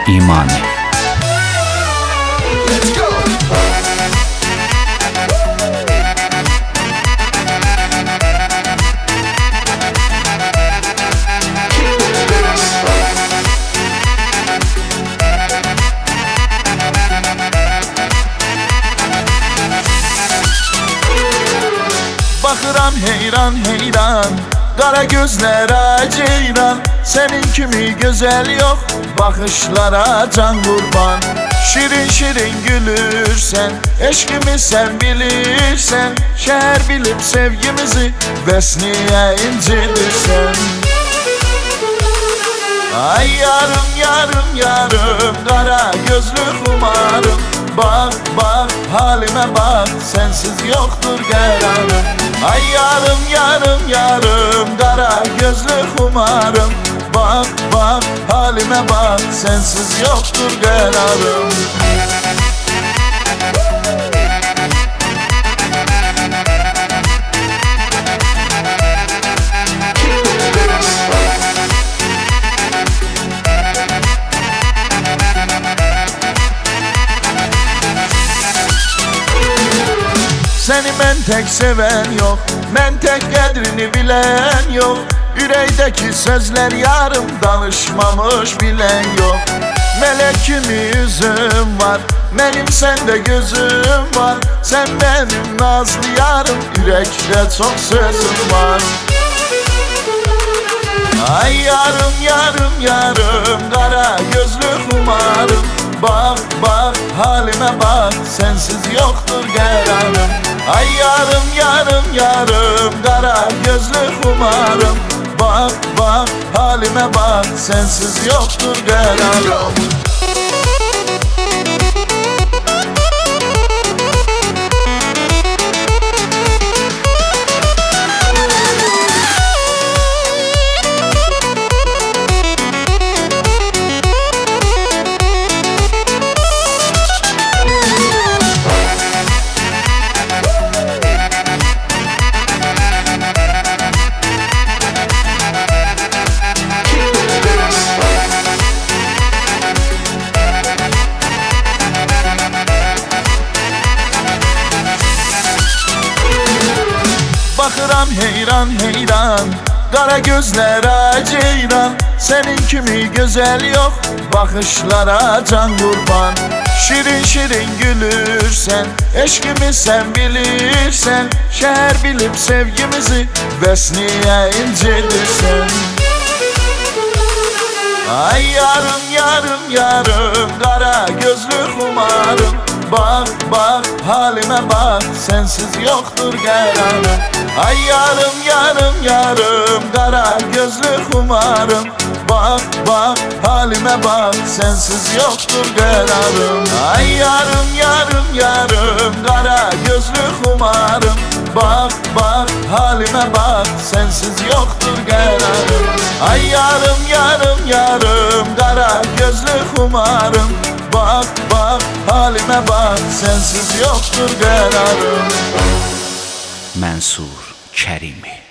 İmani. Bakıram heyran heyran, qara gözlərə ceyran. Sənin kimi gözəl yox, baxışlara can qurban. Şirin şirin gülürsən, eşqimi sən bilirsən. Şəhər bilib sevgimizi, bəs niyə incidirsən? Ay yarım yarım yarım, qara gözlü xumarım. Bak bak halime bak, sensiz yoktur qərarım. Ay yarım yarım yarım, qara gözlü xumarım. Bak bak halime bak, sensiz yoktur qərarım. Seni mən tək sevən yox, mən tək qədrini bilən yox. Ürəkdəki sözlər yarım, danışmamış bilən yox. Mələk kimi üzüm var, mənim səndə gözüm var. Sən mənim nazlı yarım, ürəkdə çox sözüm var. Ay yarım yarım yarım, qara gözlü xumarım. Bak bak halime bak, sensiz yoktur qərarım. Ay yarım yarım yarım, qara gözlü xumarım. Bak bak halime bak, sensiz yoktur qərarım. Bakıram heyran heyran, qara gözlərə ceyran. Sənin kimi gözəl yox, baxışlara can qurban. Şirin şirin gülürsən, eşqimi sən bilirsən. Şəhər bilib sevgimizi, bəs niyə incidirsən? Ay yarım yarım yarım, qara gözlü xumarım. Bak bak halime bak, sensiz yoktur qərarım. Ay yarım yarım yarım, qara gözlü xumarım. Bak bak halime bak, sensiz yoktur qərarım. Ay yarım yarım yarım, qara gözlü xumarım. Bak bak halime bak, sensiz yoktur qərarım. Ay yarım yarım yarım, qara gözlü xumarım. Bak bak halime bak, sensiz yoktur qərarım. Mənsur Kərimi.